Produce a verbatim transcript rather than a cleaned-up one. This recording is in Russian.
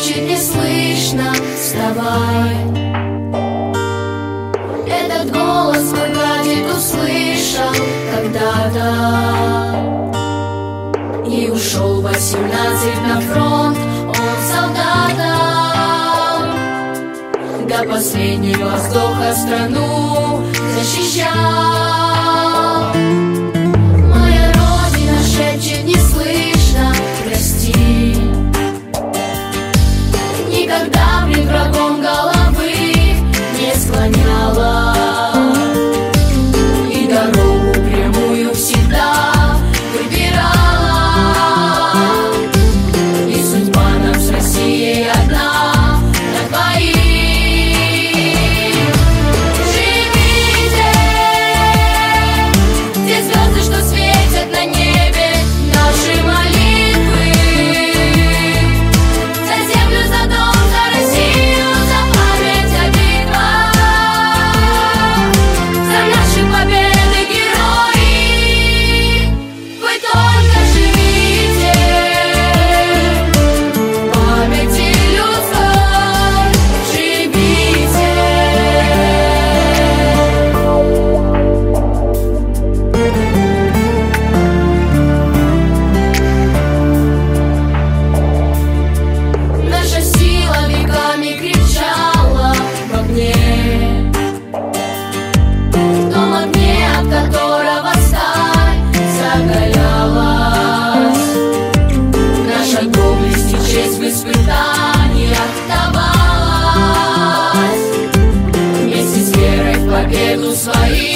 шепчет неслышно: вставай. Этот голос мой прадед услышал когда-то и ушел восемнадцать на фронт он солдатом. До последнего вздоха страну защищал. Моя родина шепчет неслышно: прости. Никогда пред врагом головы не склоняла, и дорогу прямую всегда выбирала. И судьба нам с Россией одна на двоих. Живите, те звезды, что светят на небе, наши молитвы. За землю, за дом, за Россию, за память о битвах, за наши победы, герои. Вы только живите в памяти людской, живите. Наша сила веками кричала в огне, в том огне, от которого сталь закалялась. Наша доблесть и честь в испытаниях давалась. Вместе с верой в победу своих